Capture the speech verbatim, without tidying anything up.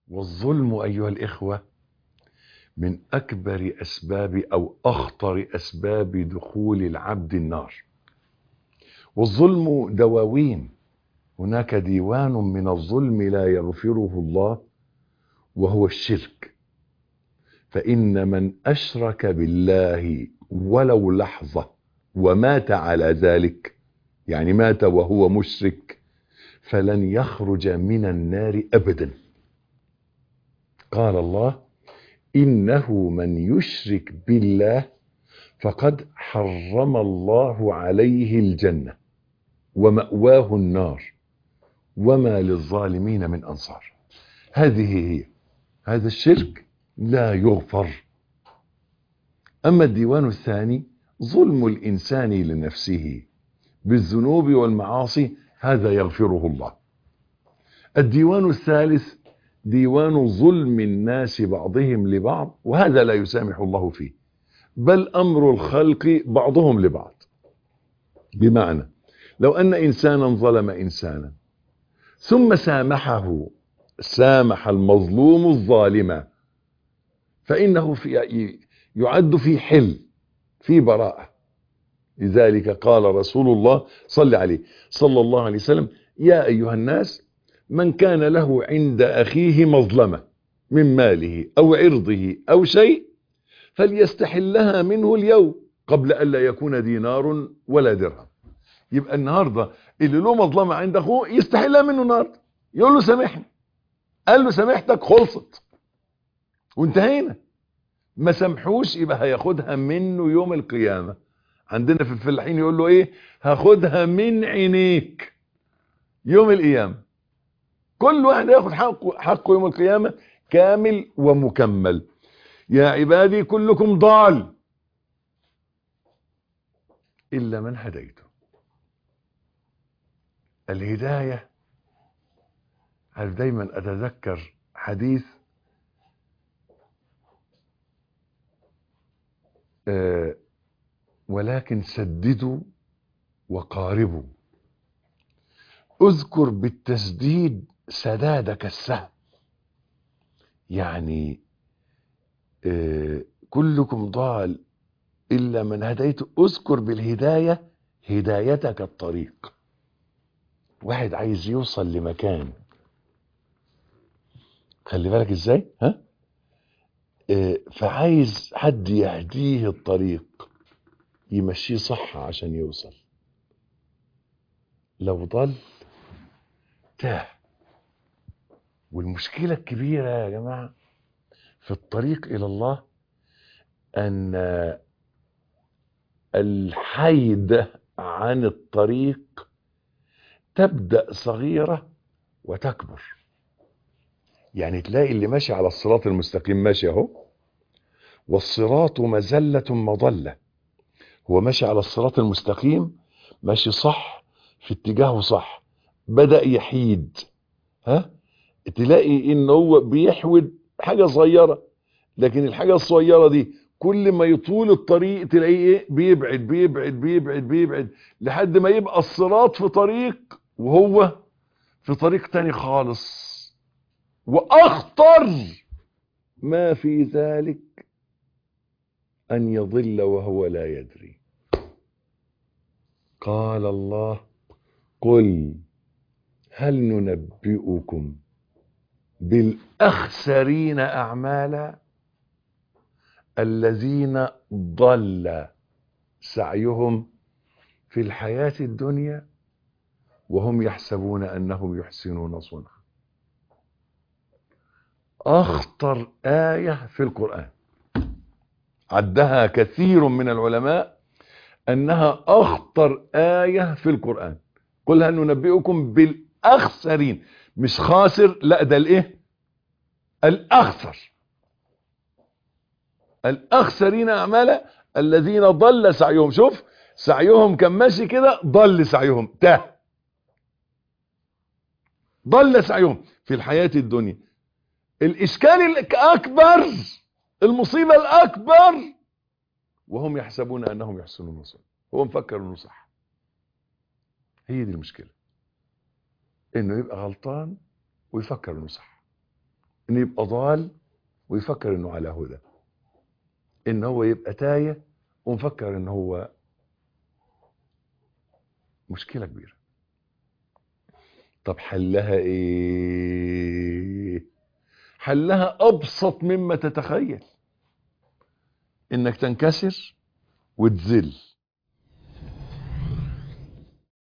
والظلم أيها الإخوة من أكبر أسباب أو أخطر أسباب دخول العبد النار. والظلم دواوين، هناك ديوان من الظلم لا يغفره الله وهو الشرك، فإن من أشرك بالله ولو لحظة ومات على ذلك، يعني مات وهو مشرك، فلن يخرج من النار أبدا. قال الله: إنه من يشرك بالله فقد حرم الله عليه الجنة ومأواه النار وما للظالمين من أنصار. هذه هي، هذا الشرك لا يغفر. أما الديوان الثاني ظلم الإنسان لنفسه بالذنوب والمعاصي، هذا يغفره الله. الديوان الثالث ديوان ظلم الناس بعضهم لبعض، وهذا لا يسامح الله فيه، بل أمر الخلق بعضهم لبعض. بمعنى لو أن إنسانا ظلم إنسانا ثم سامحه، سامح المظلوم الظالم، فإنه في يعد في حل، في براءة. لذلك قال رسول الله صلى عليه صلى الله عليه وسلم: يا أيها الناس، من كان له عند أخيه مظلمة من ماله أو عرضه أو شيء فليستحلها منه اليوم قبل أن لا يكون دينار ولا درهم. يبقى النهاردة اللي له مظلمة عند أخوه يستحلها منه النهاردة، يقول له سامحني، قال له سامحتك، خلصت وانتهينا. ما سامحوش يبقى هياخدها منه يوم القيامة. عندنا في الفلاحين يقول له ايه؟ هاخدها من عينيك يوم القيامة. كل واحد ياخد حقه, حقه يوم القيامة كامل ومكمل. يا عبادي كلكم ضال إلا من هديته. الهداية، عارف دايما أتذكر حديث آه ولكن سددوا وقاربوا. اذكر بالتسديد سدادك السهم، يعني آه كلكم ضال إلا من هديته. اذكر بالهداية هدايتك الطريق. واحد عايز يوصل لمكان، خلي بالك ازاي، ها آه فعايز حد يهديه الطريق، يمشيه صح عشان يوصل. لو ضل تاه. والمشكلة الكبيرة يا جماعة في الطريق إلى الله أن الحيد عن الطريق تبدأ صغيرة وتكبر. يعني تلاقي اللي ماشي على الصراط المستقيم ماشي اهو، والصراط مزلة مضلة، هو ماشي على الصراط المستقيم، ماشي صح في اتجاهه صح، بدأ يحيد، ها تلاقي ان هو بيحود حاجة صغيرة، لكن الحاجة الصغيرة دي كل ما يطول الطريق تلاقيه ايه؟ بيبعد بيبعد بيبعد بيبعد لحد ما يبقى الصراط في طريق وهو في طريق تاني خالص. واخطر ما في ذلك ان يضل وهو لا يدري. قال الله: قل هل ننبئكم بالاخسرين اعمالا الذين ضل سعيهم في الحياة الدنيا وهم يحسبون أنهم يحسنون صنعا. أخطر آية في القرآن، عدها كثير من العلماء أنها أخطر آية في القرآن. قل هل ننبئكم بالأخسرين، مش خاسر، لا ده الإيه؟ الأخسر. الأخسرين أعمالا الذين ضل سعيهم. شوف سعيهم كان ماشي كده، ضل سعيهم، تاه، ضل سعيهم في الحياة الدنيا. الإشكال الأكبر، المصيبة الأكبر، وهم يحسبون أنهم يحسنون صنعا. هو مفكر أنه صح. هي دي المشكلة، أنه يبقى غلطان ويفكر أنه صح. ان يبقى ضال ويفكر انه على هدى، ان هو يبقى تايه ومفكر ان هو مشكلة كبيرة. طب حلها ايه؟ حلها ابسط مما تتخيل، انك تنكسر وتذل